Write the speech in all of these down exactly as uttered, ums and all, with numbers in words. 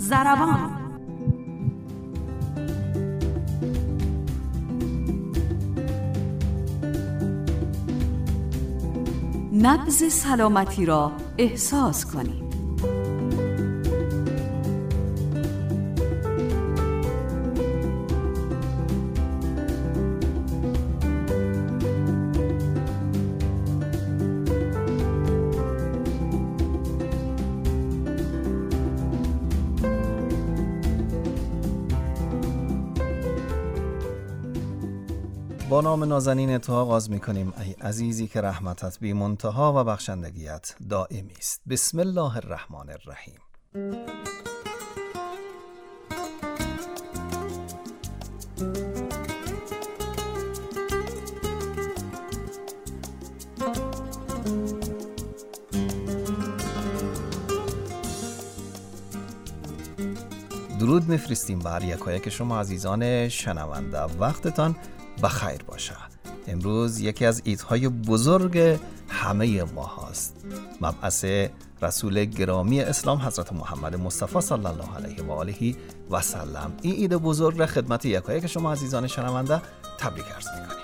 ضربان. نبض سلامتی را احساس کنید. با نام نازنین تو آغاز می‌کنیم ای عزیزی که رحمتت بی منتها و بخشندگیت دائمی است. بسم الله الرحمن الرحیم. درود میفرستیم بر یکایک شما عزیزان شنونده. وقتتان بخیر باشه. امروز یکی از عیدهای بزرگ همه ما هست. مبعث رسول گرامی اسلام حضرت محمد مصطفی صلی الله علیه و آله و سلم. این عید بزرگ را خدمت یکایک شما عزیزان شنونده تبریک عرض می‌کنیم.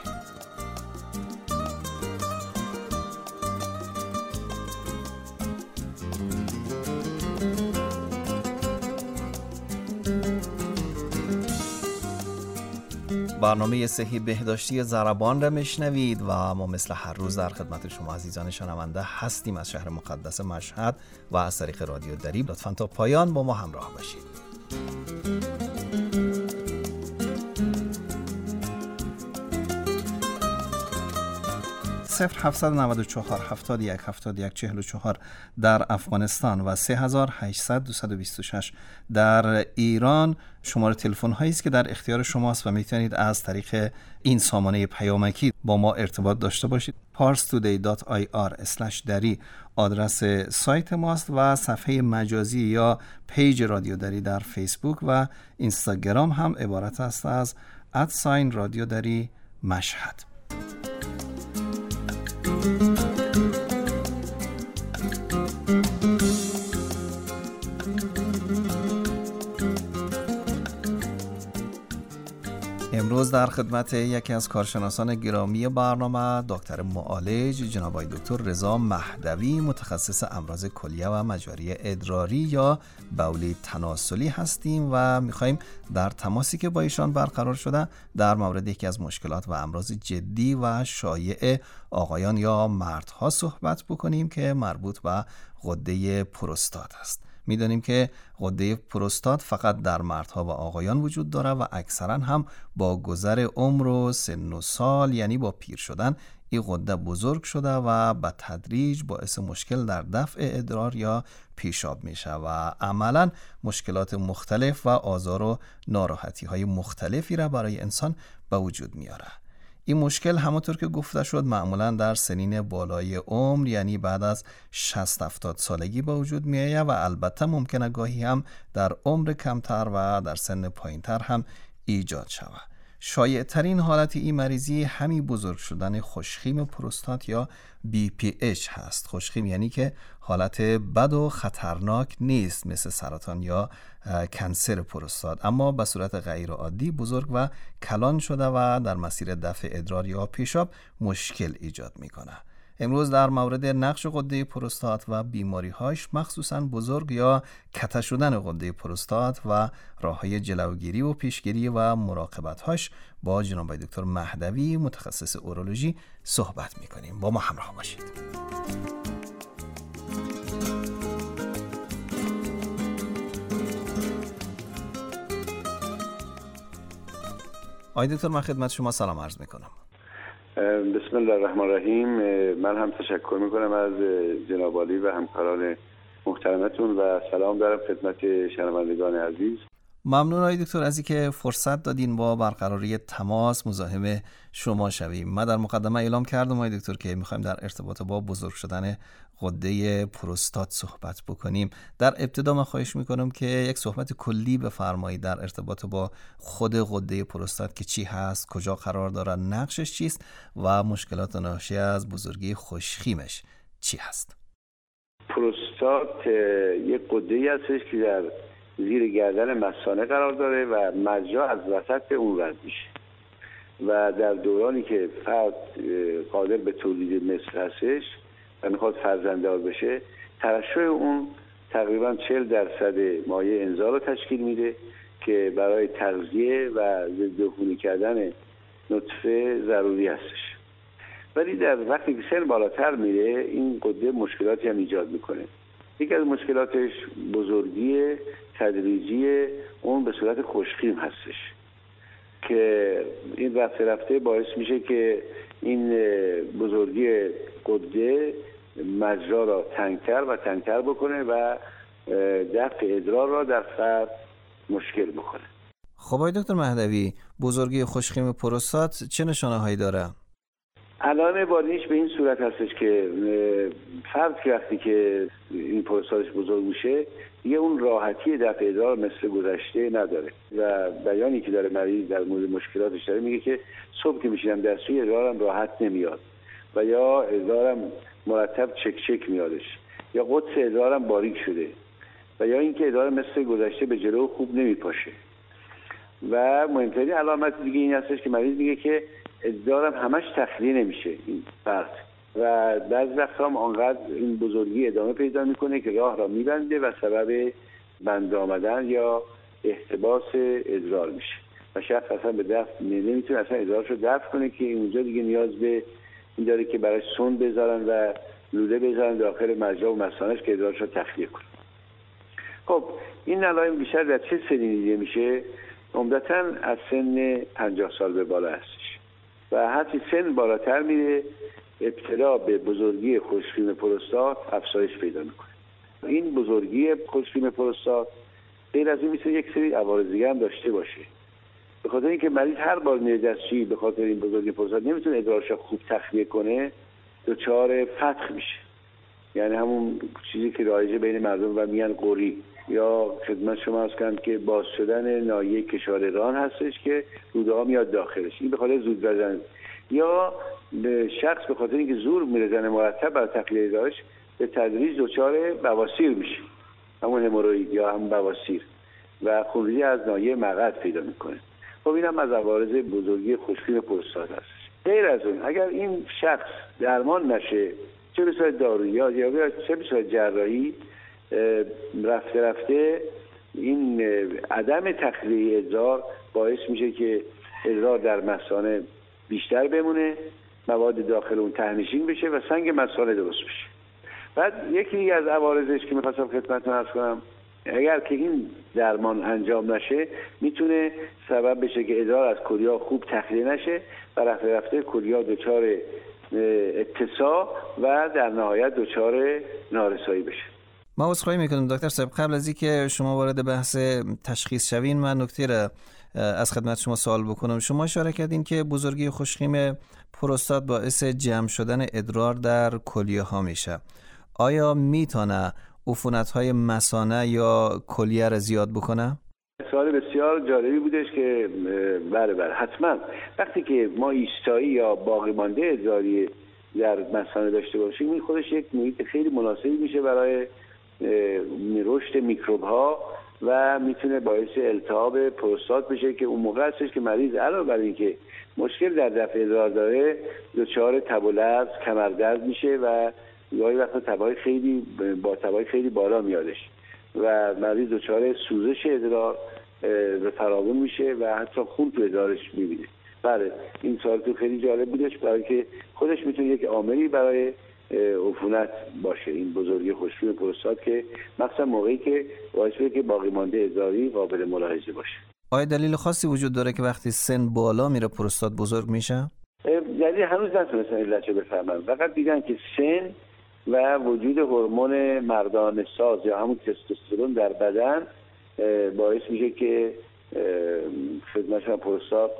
برنامه صحی بهداشتی ضربان را میشنوید و ما مثل هر روز در خدمت شما عزیزان شنونده هستیم از شهر مقدس مشهد و از طریق رادیو دری. لطفاً تا پایان با ما همراه باشید. صفر هفتصد و نود و چهار هفتاد و یک هفتاد و یک چهل و چهار در افغانستان و سه هزار و هشتصد دویست و بیست و شش در ایران شماره تلفن هایی است که در اختیار شماست و میتونید از طریق این سامانه پیامکی با ما ارتباط داشته باشید. پارس تودی دات آی آر اسلش دری آدرس سایت ماست و صفحه مجازی یا پیج رادیو دری در فیسبوک و اینستاگرام هم عبارت است از ادساین رادیو دری مشهد. امروز در خدمت یکی از کارشناسان گرامی برنامه دکتر معالج جناب آقای دکتر رضا مهدوی متخصص امراض کلیه و مجاری ادراری یا بولی تناسلی هستیم و میخوایم در تماسی که با ایشان برقرار شده در مورد یکی از مشکلات و امراض جدی و شایع آقایان یا مردها صحبت بکنیم که مربوط به غده پروستات است. میدانیم که غده پروستات فقط در مردها و آقایان وجود داره و اکثرا هم با گذر عمر و سن و سال یعنی با پیر شدن این غده بزرگ شده و به تدریج باعث مشکل در دفع ادرار یا پیشاب میشه و عملا مشکلات مختلف و آزار و ناراحتی های مختلفی را برای انسان به وجود میاره. این مشکل همونطور که گفته شد معمولا در سنین بالای عمر یعنی بعد از شصت هفتاد سالگی به وجود میآید و البته ممکنه گاهی هم در عمر کمتر و در سن پایینتر هم ایجاد شود. شایع ترین حالت این مریضی همین بزرگ شدن خوشخیم پروستات یا بی پی اچ هست. خوشخیم یعنی که حالت بد و خطرناک نیست مثل سرطان یا کنسر پروستات، اما به صورت غیر عادی بزرگ و کلان شده و در مسیر دفع ادرار یا پیشاب مشکل ایجاد میکنه. امروز در مورد نقش غده پروستات و بیماری‌هاش مخصوصاً بزرگ یا کته شدن غده پروستات و راه‌های جلوگیری و پیشگیری و مراقبت‌هاش با جناب دکتر مهدوی متخصص اورولوژی صحبت می‌کنیم. با ما همراه باشید. آقای دکتر من خدمت شما سلام عرض می‌کنم. بسم الله الرحمن الرحیم. من هم تشکر میکنم از جناب عالی و همکاران محترمتون و سلام دارم خدمت شنوندگان عزیز. ممنون آقای دکتر از اینکه فرصت دادین با برقراری تماس مزاحم شما شویم. من در مقدمه اعلام کردم آقای دکتر که میخوایم در ارتباط با بزرگ شدن غده پروستات صحبت بکنیم. در ابتدا من خواهش میکنم که یک صحبت کلی بفرمایید در ارتباط با خود غده پروستات که چی هست، کجا قرار داره، نقشش چیست و مشکلات ناشی از بزرگی خوشخیمش چی هست. پروستات یک غده‌ای هستش که در زیر گردن مثانه قرار داره و مجرا از وسط اون رد میشه و در دورانی که فرد قادر به تولید مثل هستش و میخواد فرزنددار بشه، ترشح اون تقریبا چهل درصد مایع انزال رو تشکیل میده که برای تغذیه و ضدعفونی کردن نطفه ضروری هستش. ولی در وقتی که سن بالاتر میره این غده مشکلاتی هم ایجاد میکنه. یکی از مشکلاتش بزرگی تدریجی اون به صورت خوشخیم هستش که این رفته رفته باعث میشه که این بزرگی غده مجرا را تنگتر و تنگتر بکنه و دفع ادرار را در فرد مشکل بکنه. خب آقای دکتر مهدوی، بزرگی خوشخیم پروستات چه نشانه هایی داره؟ علائم بارینش به این صورت هستش که فرد که وقتی که این پروستاتش بزرگ میشه دیگه اون راحتی دفع ادرار مثل گذشته نداره و بیانی که داره مریض در مورد مشکلاتش داره میگه که صبح که میشینم دستشویی ادرارم راحت نمیاد و یا ادرارم مرتب چک چک میادش یا قدس ادرارم باریک شده و یا اینکه ادرار مثل گذشته به جلو خوب نمیپاشه. و مهمترین علامت دیگه این هستش که مریض میگه که ادرارم همش تخلیه نمیشه این فرد و بعضی وقتا هم آنقدر این بزرگی ادامه پیدا میکنه که راه را میبنده و سبب بند آمدن یا احتباس ادرار میشه و شخص اصلا به دفع نمیتونه اصلا ادرارش رو دفع کنه که اونجا دیگه نیاز به این داره که برای سون بذارن و لوله بذارن داخل مجرا و مثانه‌اش که ادرارش رو تخلیه کنه. خب این علائم بیشتر در چه سنی دیده میشه؟ عمدتاً از سن پنجاه سال به بالا هستش و هرچی سن بالاتر میره ابتلا به بزرگی خوشخیم پروستات افزایش پیدا میکنه. این بزرگی خوشخیم پروستات غیر از این میتونه یک سری عوارض دیگه هم داشته باشه. به خاطر اینکه مریض هر بار میره دستشویی به خاطر این بزرگی پروستات نمیتونه ادرارش خوب تخلیه کنه، دچار فتق میشه، یعنی همون چیزی که رایجه بین مردم و میگن قوری یا خدمت شما عرض کنم که باز شدن ناحیه کشار ران هستش که روده ها میاد داخلش، این به خاطر زود زدن یا به شخص به خاطر اینکه زور میرزنه مرتب بر تخلیه ادرارش به تدریج دچار بواسیر میشه، همون هموروئید یا همون بواسیر و خونریزی از ناحیه مقعد پیدا میکنه. خب این هم از عوارض بزرگی خوشخیم پروستات هست. غیر از اون اگر این شخص درمان نشه، چه به صورت دارویی یا چه به صورت جراحی، رفته رفته این عدم تخلیه ادرار باعث میشه که ادرار در مثانه بیشتر بمونه، مواد داخل اون تهنشین بشه و سنگ مثانه درست بشه. بعد یکی از عوارضش که میخواستم خدمتتون عرض کنم، اگر که این درمان انجام نشه میتونه سبب بشه که ادرار از کلیه خوب تخلیه نشه و رفته رفته کلیه دچار اتساع و در نهایت دچار نارسایی بشه. ما عذرخواهی میکنیم دکتر صاحب، قبل از اینکه شما وارد بحث تشخیص شوین من نکته را از خدمت شما سوال بکنم. شما اشاره کردین که بزرگی خوشخیم پروستات باعث جمع شدن ادرار در کلیه ها میشه. آیا میتونه عفونت‌های مثانه یا کلیه را زیاد بکنه؟ سوال بسیار جالبی بودش که بله بله حتما وقتی که ما ایستایی یا باقی مانده ادراری در مثانه داشته باشیم این خودش یک محیط خیلی مناسبی میشه برای رشد میکروب ها و میتونه باعث التهاب پروستات بشه که اون موقع هستش که مریض علاوه بر اینکه مشکل در دفع ادرار داره دچار تب و لرز، کمردرد میشه و گاهی وقتا تبای خیلی با تبای خیلی بالا میادش و مریض دچار سوزش ادرار به فراوون میشه و حتی خون تو ادرارش میبینه. بله این سوال تو خیلی جالب بودش برای که خودش میتونه یک عاملی برای عفونت باشه، این بزرگی خوشخیم پروستات که مثلا موقعی که باعث بشه که باقی مانده ادراری قابل ملاحظه باشه. آیا دلیل خاصی وجود داره که وقتی سن بالا میره پروستات بزرگ میشه؟ دلیل هنوز نتونستن علتشو بفهمن، فقط دیدن که سن و وجود هورمون مردانه ساز یا همون تستوسترون در بدن باعث میشه که خدمتشون پروستات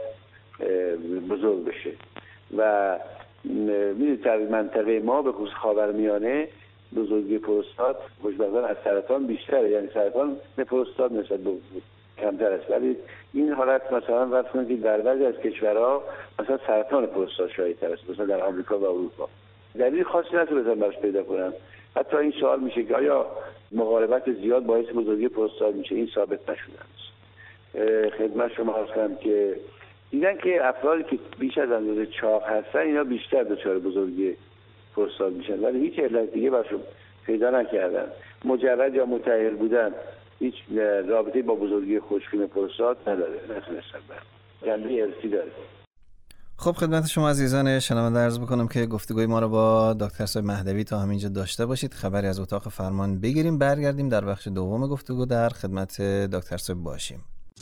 بزرگ بشه و میدونید در منطقه ما به خصوص خاورمیانه بزرگی پروستات خوشبختانه از سرطان بیشتره، یعنی سرطان به پروستات نسبت به کمتر است، ولی این حالت مثلا فرض کنید که در بعضی از کشورها مثلا سرطان پروستات شایع‌تر است، مثلا در آمریکا و اروپا. دلیل خاصی نتونستن براش پیدا کنن. حتی این سوال میشه که آیا مقاربت زیاد باعث بزرگی پروستات میشه، این ثابت نشده است. خدمت شما هستم که دیدن که افرادی که بیش از اندازه چاق هستن اینا بیشتر دچار بزرگی پروستات میشن، ولی هیچ علت دیگه براشون پیدا نکردن. مجرد یا متأهل بودن هیچ رابطه با بزرگی خشکشویی پروستات نداره، نتونستن بر جنبه ارثی داره. خب خدمت شما عزیزان شنونده عرض بکنم که گفتگوی ما رو با دکتر صاحب مهدوی تا همینجا داشته باشید. خبری از اتاق فرمان بگیریم، برگردیم در بخش دوم گفتگو در خدمت دکتر صاحب باشیم.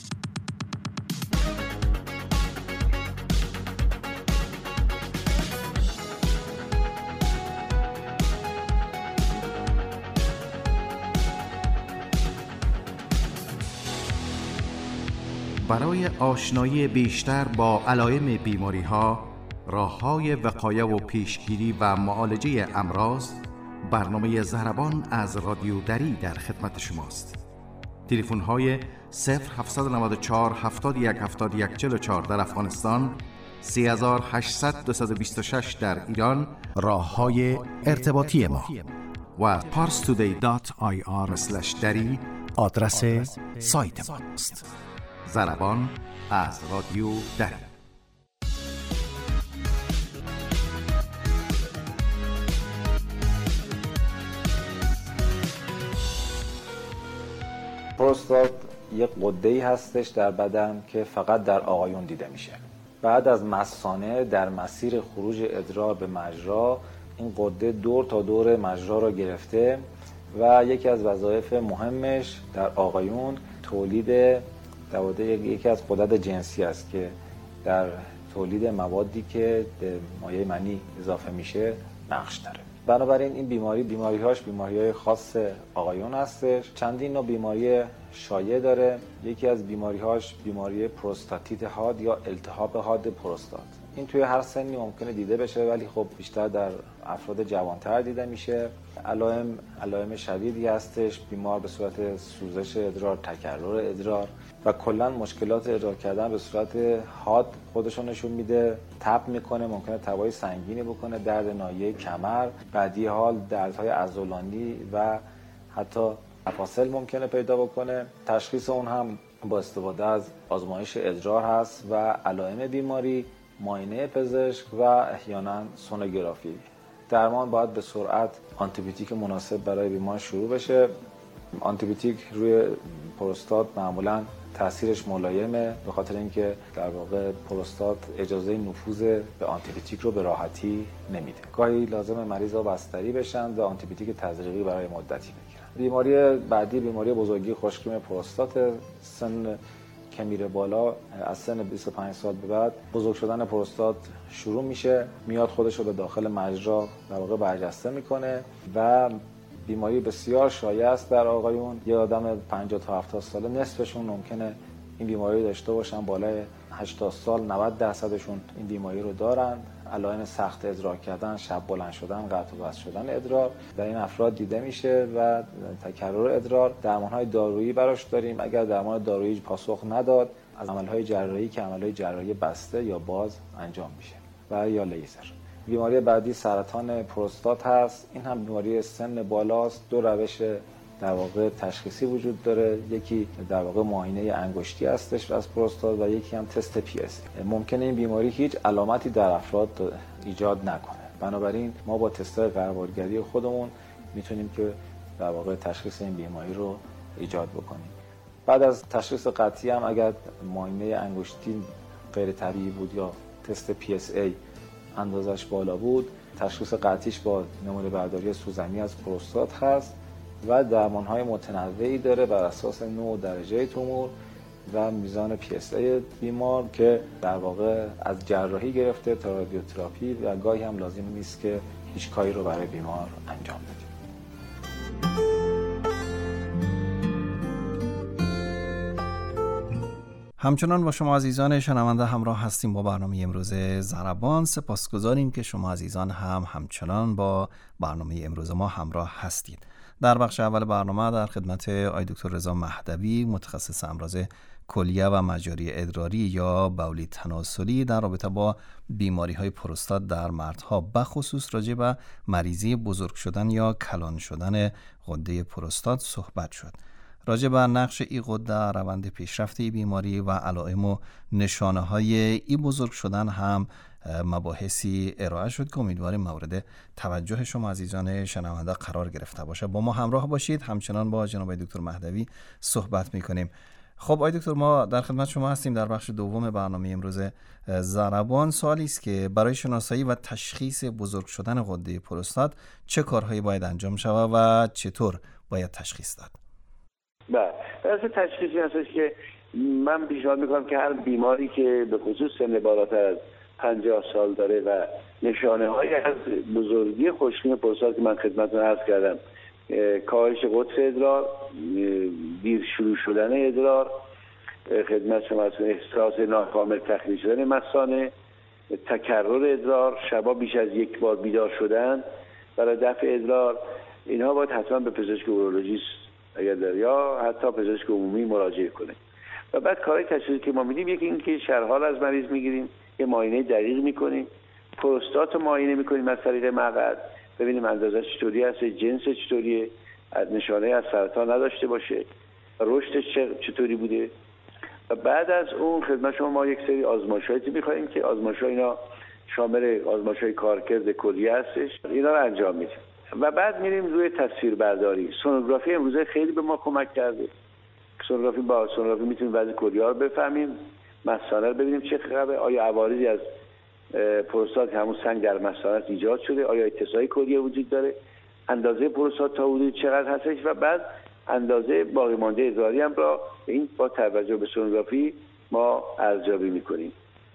برای آشنایی بیشتر با علائم بیماری‌ها، راه‌های وقایه و پیشگیری و معالجه امراض، برنامه ضربان از رادیو دری در خدمت شماست. تلفن‌های صفر هفت نه چهار هفت یک هفت یک چهار چهار در افغانستان، سه هشت صفر صفر دو دو شش در ایران، راه‌های ارتباطی ما و پارس تودی دات آی آر اسلش دری آدرس سایت ماست. ضربان از رادیو دری. پروستات یک غده‌ای هستش در بدن که فقط در آقایون دیده میشه. بعد از مثانه در مسیر خروج ادرار به مجرا، این غده دور تا دور مجرا را گرفته و یکی از وظایف مهمش در آقایون تولید دواده یکی از غدد جنسی است که در تولید موادی که به مایع منی اضافه میشه نقش داره. بنابراین این بیماری بیماری‌هاش بیماری‌های خاص آقایون هستش. چندین نوع بیماری شایع داره. یکی از بیماری‌هاش بیماری پروستاتیت حاد یا التهاب حاد پروستات. این توی هر سنی ممکنه دیده بشه، ولی خب بیشتر در افراد جوانتر دیده میشه. علائم علائم شدیدی هستش، بیمار به صورت سوزش ادرار، تکرر ادرار و کلا مشکلات ادرار کردن به صورت حاد خودشون نشون میده. تب میکنه، ممکنه تبای سنگینی بکنه، درد ناحیه کمر، بعدی حال دردهای عضلانی و حتی مفاصل ممکنه پیدا بکنه. تشخیص اون هم با استفاده از آزمایش ادرار هست و علائم بیماری، معاینه پزشک و احیانا سونوگرافی. درمان باید به سرعت آنتیبیوتیک مناسب برای بیمار شروع بشه. آنتیبیوتیک روی پروستات معمولا تاثیرش ملایمه، به خاطر اینکه در واقع پروستات اجازه نفوذ به آنتیبیوتیک رو به راحتی نمیده. گاهی لازم مریضا بستری بشن و آنتیبیوتیک تزریقی برای مدتی بگیرن. بیماری بعدی بیماری بزرگی خشکشویی پروستات. سن که میره بالا، از سن بیست و پنج سال به بعد بزرگ شدن پروستات شروع میشه، میاد خودش رو به داخل مجرا در واقع برجسته میکنه و بیماری بسیار شایع است در آقایون. یه آدم پنجاه تا هفتاد ساله نصفشون ممکنه این بیماری داشته باشن، بالای هشتاد سال نود درصدشون این بیماری رو دارن. علائم سخت ادرار کردن، شب بلند شدن، قطع و وصل شدن ادرار در این افراد دیده میشه و تکرر ادرار. درمان‌های دارویی براش داریم. اگر درمان دارویی پاسخ نداد، از عمل‌های جراحی که عمل‌های جراحی بسته یا باز انجام میشه و یا لیزر. بیماری بعدی سرطان پروستات هست. این هم بیماری سن بالاست. دو روش در واقع تشخیصی وجود داره. یکی در واقع معاینه انگشتی هستش از پروستات و یکی هم تست پی اس. ممکنه این بیماری هیچ علامتی در افراد ایجاد نکنه. بنابراین ما با تست‌های قربالگری خودمون میتونیم که در واقع تشخیص این بیماری رو ایجاد بکنیم. بعد از تشخیص قطعی هم اگر معاینه انگشتی غیر طبیعی بود یا تست پی اس ای اندازش بالا بود، تشخیص قطعیش با نمونه برداری سوزنی از پروستات هست و درمان‌های متنوعی داره بر اساس نوع درجه تومور و میزان پی اس ای بیمار که در واقع از جراحی گرفته تا رادیوتراپی و گاهی هم لازم نیست که هیچ کاری رو برای بیمار انجام بدیم. همچنان با شما عزیزان شنونده همراه هستیم با برنامه امروز ضربان. سپاسگزاریم که شما عزیزان هم همچنان با برنامه امروز ما همراه هستید. در بخش اول برنامه در خدمت آقای دکتر رضا مهدوی متخصص امراض کلیه و مجاری ادراری یا بولی تناسلی در رابطه با بیماری های پروستات در مردها، بخصوص راجع به مریضی بزرگ شدن یا کلان شدن غده پروستات صحبت شد. راجع به نقش این غده، روند پیشرفت این بیماری و علائم و نشانه های این بزرگ شدن هم مباحثی ارائه شد که امیدواریم مورد توجه شما عزیزان شنونده قرار گرفته باشه. با ما همراه باشید، همچنان با جناب دکتر مهدوی صحبت میکنیم. خب آقای دکتر، ما در خدمت شما هستیم در بخش دوم برنامه امروز ضربان. سوالی است که برای شناسایی و تشخیص بزرگ شدن غده پروستات چه کارهایی باید انجام شود و چطور باید تشخیص داد؟ بله، واسه تشخیصی هستش که من پیشنهاد میکنم که هر بیماری که به خصوص سن بالاتر از پنجاه سال داره و نشانه های از بزرگی خشکی پروستات که من خدمتتون عرض کردم، کاهش قدس ادرار، دیر شروع شدن ادرار، خدمت شما از احساس ناکامل تخلیه شدن مثانه، تکرر ادرار، شبا بیش از یک بار بیدار شدن برای دفع ادرار، اینها باید حتما به پزشک اورولوژیست اگر داره یا حتی پزشک عمومی مراجعه کنه. و بعد کارهای تشخیصی که ما میدیم، یکی اینکه شرحال از مریض میگیریم، یه معاینه دقیق میکنیم، پروستات رو معاینه میکنیم از طریق مقعد، ببینیم اندازه چطوری هست، جنس چطوریه، نشانه از سرطان نداشته باشه، رشدش چطوری بوده. و بعد از اون خدمت شما ما یک سری آزمایشاتی میخوایم که آزمایش‌ها اینا شامل آزمایش‌های کارکرد کلیه هستش، اینا رو انجام میدیم. و بعد میریم روی تصویر برداری. سونوگرافی امروزه خیلی به ما کمک کرده. سونوگرافی با سونوگرافی میتونیم وضع کلیه رو بفهمیم، مثانه رو ببینیم چه خبره، آیا عوارضی از پروستات همون سنگ در مثانه ایجاد شده، آیا اتساعی کلیه وجود داره، اندازه پروستات تا حدود چقدر هستش، و بعد اندازه باقی مانده ادراری هم را این با توجه به سونوگرافی ما ارزیابی میکنیم.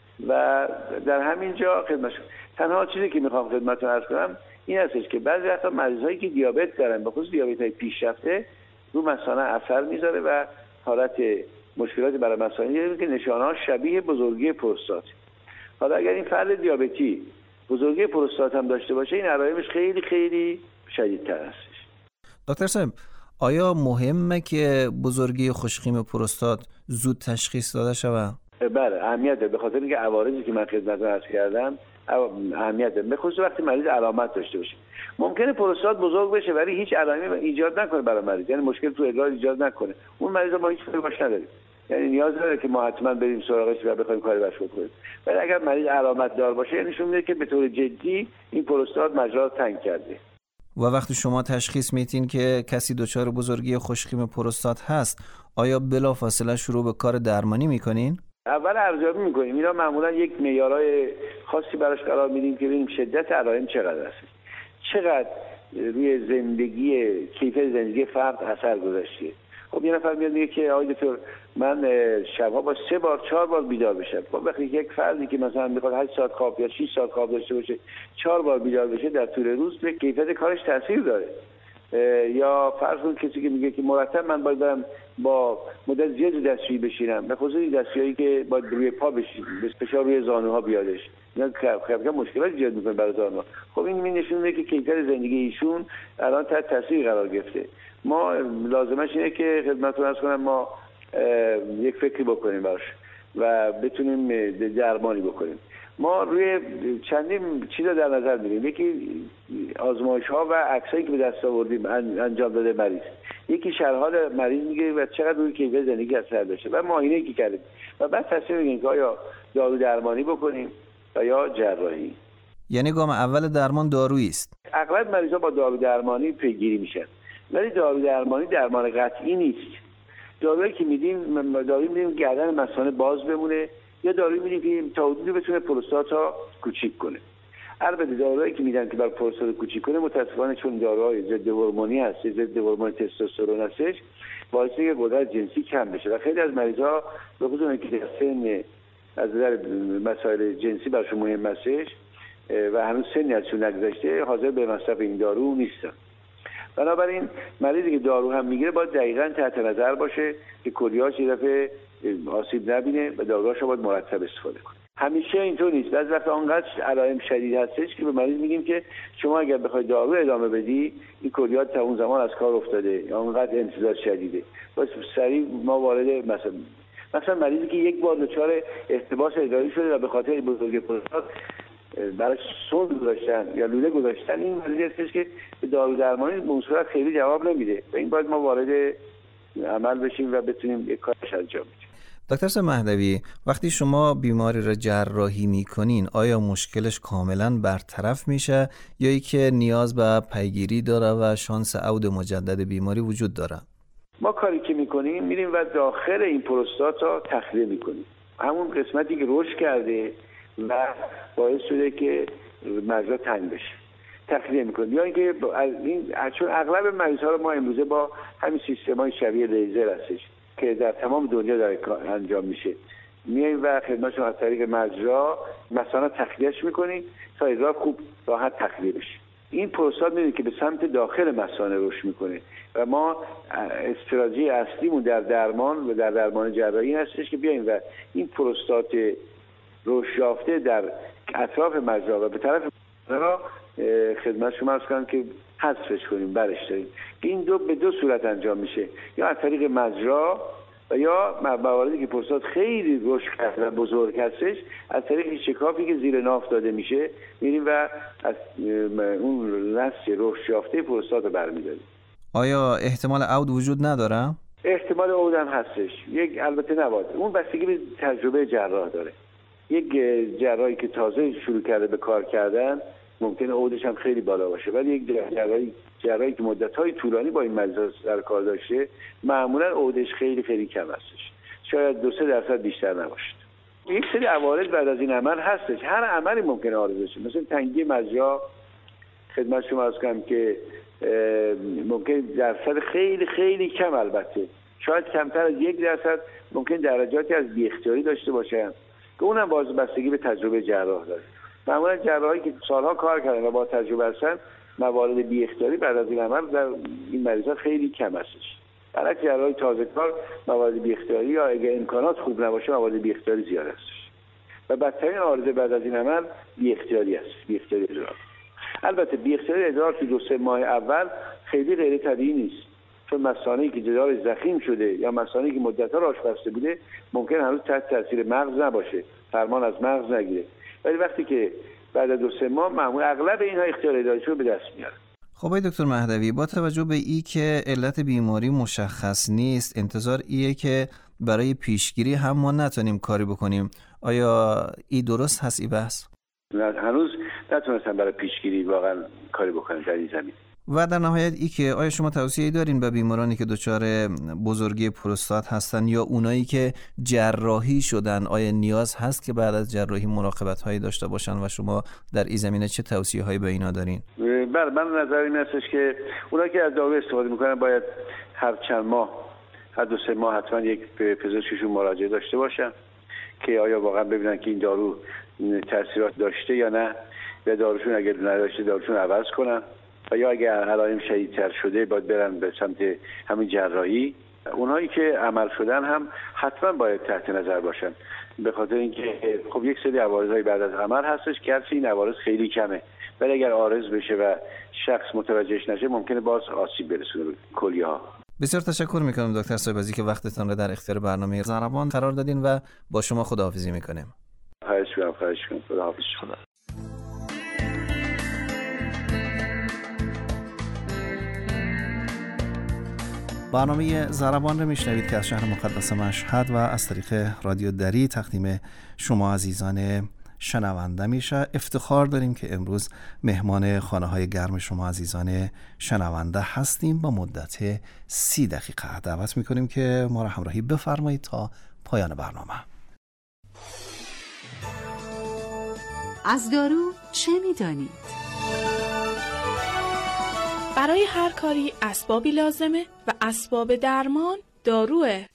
و در همین جا خدمت تنها چیزی که میخوام خدمتتون عرض کنم این هستش که بعضی وقتا مریضایی که دیابت دارن، به خصوص دیابت‌های پیشرفته، رو مثانه اثر میذاره و حالت مشکلاتی برای مثانه داره که نشانه‌ها شبیه بزرگی پروستات. حالا اگر این فرد دیابتی بزرگی پروستات هم داشته باشه، این علائمش خیلی خیلی شدیدتر هستش. دکتر صاحب، آیا مهمه که بزرگی خشکیم پروستات زود تشخیص داده شود؟ بله، اهمیت داره، به خاطر اینکه عوارضی که من خدمتتون عرض کردم اهمیت داره، به خصوص وقتی مریض علامت داشته باشه. ممکنه پروستات بزرگ بشه ولی هیچ علائمی ایجاد نکنه برای مریض، یعنی مشکل تو ادرار ایجاد نکنه، اون مریض ما هیچ کاری باش نداریم، یعنی نیاز داره که ما حتما بریم سراغش و بخوایم کاری باش بکنیم. ولی اگر مریض علامت دار باشه، یعنی نشون میده که به طور جدی این پروستات مجرا رو تنگ کرده. و وقتی شما تشخیص میدین که کسی دچار بزرگی خشکیم پروستات هست، آیا بلافاصله شروع به کار درمانی میکنین؟ اول ارزیابی میکنیم. اینا معمولا یک معیارهای خاصی براش قرار میدیم که ببینیم شدت علائم چقدر است، چقدر روی زندگی، کیفیت زندگی فرد اثر گذاشته. خب یه نفر میاد میگه که آقای دکتر من شبها با سه بار چهار بار بیدار بشم. خب وقتی یک فردی که مثلا میخواد هشت ساعت خواب یا شش ساعت خواب داشته باشه، چهار بار بیدار بشه در طول روز، به کیفیت کارش تاثیر داره. یا فرض کنید کسی که میگه که مرتب من باید برم با مدت زیادی دستشویی بشینم، به خصوص دستشویی که باید روی پا بشینم، فشار روی زانوها بیادش، اینا خیلی مشکلات ایجاد میکنه برای زانوها. خب این نشون میده که کیفیت زندگی ایشون الان تحت تاثیر قرار گرفته. ما لازمش اینه که خدمتتون عرض کنم ما یک فکری بکنیم براش و بتونیم درمانی بکنیم. ما روی چندین چیزا در نظر میگیریم. یکی آزمایش ها و عکسایی که به دست آوردیم انجام داده مریض، یکی شرح حال مریض میگیریم و چقدر روی کیفیت زندگی اثر داشته و معاینه که کردیم و بعد تصمیم میگیریم که آیا دارو درمانی بکنیم و یا جراحی. یعنی گام اول درمان دارویی است. اغلب مریضا با دارو درمانی پیگیری میشن، ولی دارو درمانی درمان قطعی نیست. دارویی که میدیم دارویی میدیم گردن مثانه باز بمونه، یا دارویی میدیم که تا حدودی بتونه پروستات ها کوچیک کنه. البته دارویی که میدن که بر پروستات کوچیک کنه، متاسفانه چون داروهای ضد هورمونی هست، ضد هورمون تستوسترون هستش، باعث میشه که قدرت جنسی کم بشه و خیلی از مریضا به خصوص اونایی که سن از نظر مسائل جنسی براشون مهم هستش و هنوز سنی ازشون نگذشته، حاضر به مصرف این دارو نیستن. بنابراین مریضی که دارو هم میگیره باید دقیقاً تحت نظر باشه که کلیه‌اش یه دفعه آسیب نبینه و داروهاش باید مرتب استفاده کنه. همیشه اینطور نیست. بعضی وقتا اونقدر علائم شدید هستش که به مریض میگیم که شما اگر بخوای دارو ادامه بدی، این کلیات تا اون زمان از کار افتاده یا اونقدر انتظار شدیده، بس سریع ما وارد مثلا مثلا مریضی که یک بار دچار احتباس ادراری شده و به خاطر بزرگی پروستات برای سوند گذاشتن یا لوله گذاشتن، این مریضی هستش که به دارو درمانی به صورت خیلی جواب نمیده و این باید ما وارد عمل بشیم و بتونیم یک کارش انجام بدیم. دکتر صاحب مهدوی، وقتی شما بیماری را جراحی میکنین آیا مشکلش کاملا برطرف میشه یا ای که نیاز به پیگیری داره و شانس عود مجدد بیماری وجود داره؟ ما کاری که میکنیم میریم و داخل این پروستات را تخلیه میکنیم، همون قسمتی که رشد کرده و باعث شده که مجرا تنگ بشه تخلیه میکنیم، یا اینکه این چون اغلب مریض ها رو ما امروزه با همین سیستم‌های شبیه لیزر هستش که در تمام دنیا داره انجام میشه، میایم و خدمتشون از طریق مجرا مثلا تخلیهش میکنیم تا ادرار خوب راحت تخلیه بشه. این پروستات میبینید که به سمت داخل مثانه رشد میکنه و ما استراتژی اصلیمون در درمان و در درمان جراحی هستش که بیایم و این پروستات رشد یافته در اطراف مجرا و به طرف مجرا خدمت شما عرض کنم که حذفش کنیم، برش داریم. این دو به دو صورت انجام میشه، یا از طریق مجرا و یا مواردی که پروستات خیلی رشد کرده و بزرگ هستش از طریق شکافی که زیر ناف داده میشه میریم و از اون نسج رشد یافته پروستات رو برمیداریم. آیا احتمال عود وجود نداره؟ احتمال عود هم هستش، یک البته نباید، اون بستگی به تجربه جراح داره. یک جراحی که تازه شروع کرده به کار کردن ممکنه عودش هم خیلی بالا باشه، ولی یک جراحی جراحی که مدت‌های طولانی با این مریض در کار داشته معمولا عودش خیلی خیلی کم هستش، شاید دو سه درصد بیشتر نباشه. یک سری عوارض بعد از این عمل هستش، هر عملی ممکنه عارض بشه، مثلا تنگی مجرا خدمت شما عرض کنم که ممکن درصد خیلی خیلی کم، البته شاید کمتر از یک درصد ممکن درجاتی از بی اختیاری داشته باشن که اونم باز بستگی به تجربه جراح داره. معمولا جراحی که سالها کار کردن و با تجربه هستن موارد بی اختیاری بعد از این عمل در این مریضا خیلی کم هستش. برعکس جراحی تازه کار موارد بی اختیاری یا اگه امکانات خوب نباشه موارد بی اختیاری زیاد هستش و بدترین عارضه بعد از این عمل بی اختیاری است، بی اختیاری ادرار. البته بی اختیاری ادرار تو دو سه ماه اول خیلی غیر طبیعی نیست، چون مثانه‌ای که جدار ضخیم شده یا مثانه‌ای که مدت‌ها راش بسته بوده ممکن هنوز تحت تاثیر مغز نباشه، فرمان از مغز نگیره، ولی وقتی که بعد از دو سه ماه معمول اغلب اینها اختیار ادراریشون به دست میاره. خب آقای دکتر مهدوی، با توجه به ای که علت بیماری مشخص نیست، انتظار ایه که برای پیشگیری هم ما نتونیم کاری بکنیم. آیا ای درست هست ای بحث؟ نه، هنوز نتونستم برای پیشگیری واقعا کاری بکنم در این زمین. و در نهایت ای که آیا شما توصیه دارین به بیمارانی که دچار بزرگی پروستات هستن یا اونایی که جراحی شدن، آیا نیاز هست که بعد از جراحی مراقبت هایی داشته باشن و شما در این زمینه چه توصیه هایی به اینا دارین؟ بله، من نظر این هستش که اونایی که از دارو استفاده میکنن باید هر چند ماه، هر دو سه ماه حتما یک پزشکشون مراجعه داشته باشن که آیا واقعا ببینن که این دارو تاثیرات داشته یا نه، و داروشون اگر نداشته داروشون عوض کنن، و یا اگر علائم شدیدتر شده باید برن به سمت همین جراحی. اونهایی که عمل شدن هم حتما باید تحت نظر باشن، به خاطر اینکه خب یک سری عوارضی بعد از عمل هستش که هرچی این عوارض خیلی کمه، ولی اگر عارض بشه و شخص متوجهش نشه ممکنه باز آسیب برسونه به کلیه ها. بسیار تشکر میکنم دکتر صاحب از اینکه وقتتون رو در اختیار برنامه ضربان قرار دادین و با شما خداحافظی میکنیم. خواهش می‌کنم، خواهش می‌کنم. خداحافظ. خدا. برنامه ضربان رو میشنوید که از شهر مقدس مشهد و از طریق رادیو دری تقدیم شما عزیزان شنونده میشه. افتخار داریم که امروز مهمان خانه های گرم شما عزیزان شنونده هستیم. با مدت سی دقیقه دعوت میکنیم که ما را همراهی بفرمایید تا پایان برنامه. از دارو چه میدانید؟ برای هر کاری اسبابی لازمه و اسباب درمان داروه.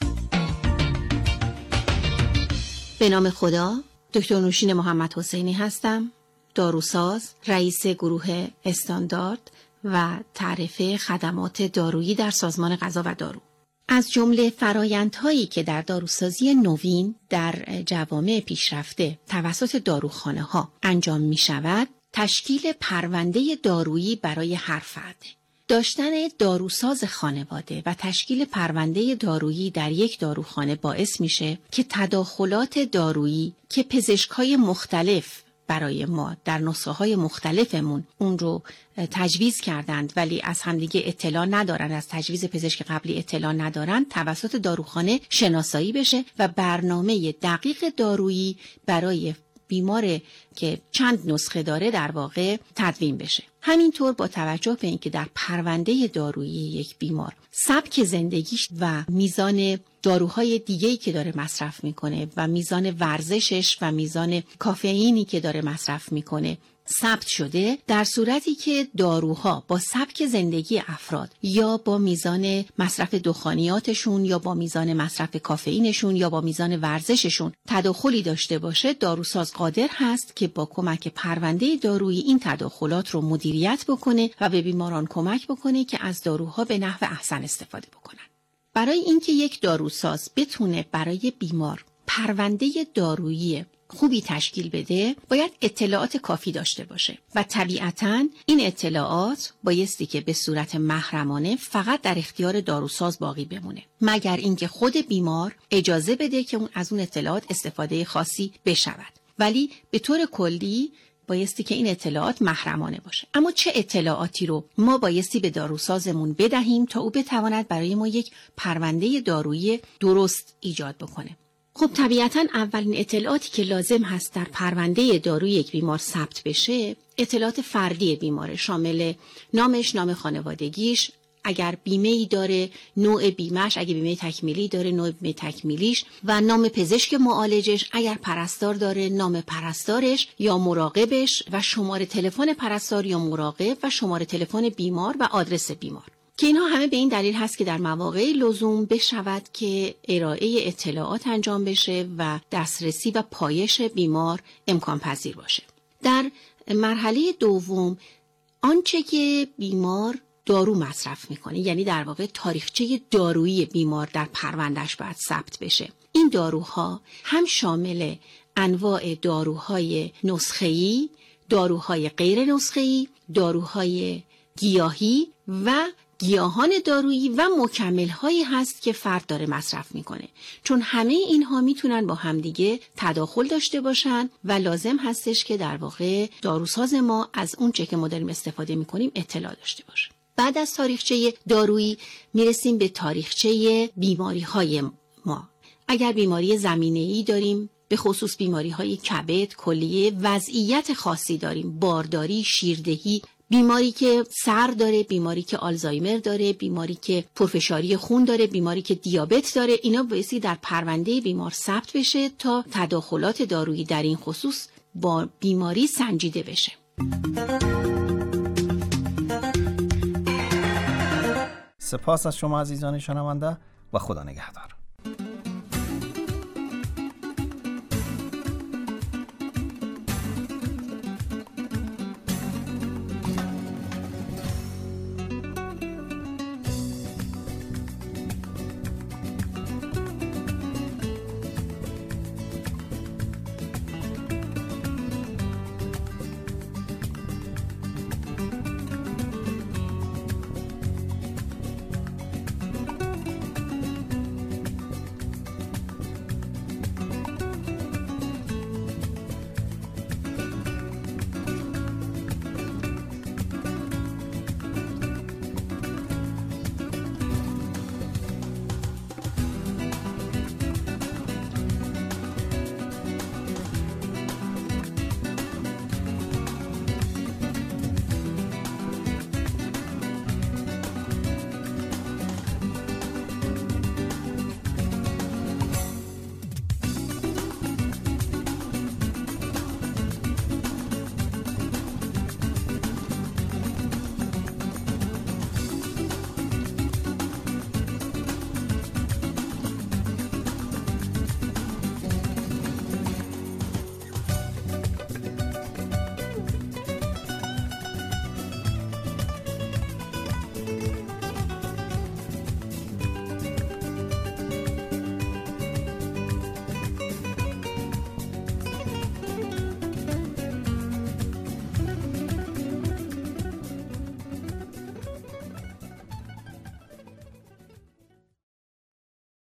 به نام خدا، دکتر نوشین محمد حسینی هستم، داروساز، رئیس گروه استاندارد و تعرفه خدمات دارویی در سازمان غذا و دارو. از جمله فرآیندهایی که در داروسازی نوین در جوامع پیشرفته توسط داروخانه ها انجام می شود، تشکیل پرونده دارویی برای هر فرد داشتن داروساز خانواده و تشکیل پرونده دارویی در یک داروخانه باعث میشه که تداخلات دارویی که پزشک‌های مختلف برای ما در نسخه‌های مختلفمون اون رو تجویز کردند ولی از همدیگه اطلاع ندارن، از تجویز پزشک قبلی اطلاع ندارن، توسط داروخانه شناسایی بشه و برنامه دقیق دارویی برای بیمار که چند نسخه داره در واقع تدوین بشه. همینطور با توجه به اینکه در پرونده دارویی یک بیمار سبک زندگیش و میزان داروهای دیگه‌ای که داره مصرف میکنه و میزان ورزشش و میزان کافئینی که داره مصرف میکنه ثبت شده، در صورتی که داروها با سبک زندگی افراد یا با میزان مصرف دخانیاتشون یا با میزان مصرف کافئینشون یا با میزان ورزششون تداخلی داشته باشه، داروساز قادر هست که با کمک پرونده دارویی این تداخلات رو مدیریت بکنه و به بیماران کمک بکنه که از داروها به نحو احسن استفاده بکنن. برای اینکه یک داروساز بتونه برای بیمار پرونده دارویی خوبی تشکیل بده، باید اطلاعات کافی داشته باشه و طبیعتاً این اطلاعات بایستی که به صورت محرمانه فقط در اختیار داروساز باقی بمونه، مگر اینکه خود بیمار اجازه بده که اون از اون اطلاعات استفاده خاصی بشود. ولی به طور کلی بایستی که این اطلاعات محرمانه باشه. اما چه اطلاعاتی رو ما بایستی به داروسازمون بدهیم تا او بتواند برای ما یک پرونده دارویی درست ایجاد بکنه؟ خب طبیعتاً اولین اطلاعاتی که لازم هست در پرونده داروی یک بیمار ثبت بشه، اطلاعات فردی بیماره، شامل نامش، نام خانوادگیش، اگر بیمه‌ای داره نوع بیمه‌اش، اگر بیمه تکمیلی داره نوع بیمه تکمیلیش و نام پزشک معالجش، اگر پرستار داره نام پرستارش یا مراقبش و شماره تلفن پرستار یا مراقب و شماره تلفن بیمار و آدرس بیمار، که اینها همه به این دلیل هست که در مواقع لزوم بشود که ارائه اطلاعات انجام بشه و دسترسی و پایش بیمار امکان پذیر باشه. در مرحله دوم آنچه که بیمار دارو مصرف میکنه، یعنی در واقع تاریخچه دارویی بیمار در پروندهش باید ثبت بشه. این داروها هم شامل انواع داروهای نسخه‌ای، داروهای غیر نسخه‌ای، داروهای گیاهی و گیاهان دارویی و مکمل‌هایی هست که فرد داره مصرف میکنه، چون همه اینها میتونن با همدیگه تداخل داشته باشن و لازم هستش که در واقع داروساز ما از اون چه که ما داریم استفاده میکنیم اطلاع داشته باشه. بعد از تاریخچه دارویی میرسیم به تاریخچه بیماری‌های ما. اگر بیماری زمینه‌ای داریم، به خصوص بیماری‌های کبد، کلیه، وضعیت خاصی داریم، بارداری، شیردهی، بیماری که سر داره، بیماری که آلزایمر داره، بیماری که پرفشاری خون داره، بیماری که دیابت داره، اینا بایستی در پرونده بیمار ثبت بشه تا تداخلات دارویی در این خصوص با بیماری سنجیده بشه. سپاس از شما عزیزان شنونده و خدا نگهدار.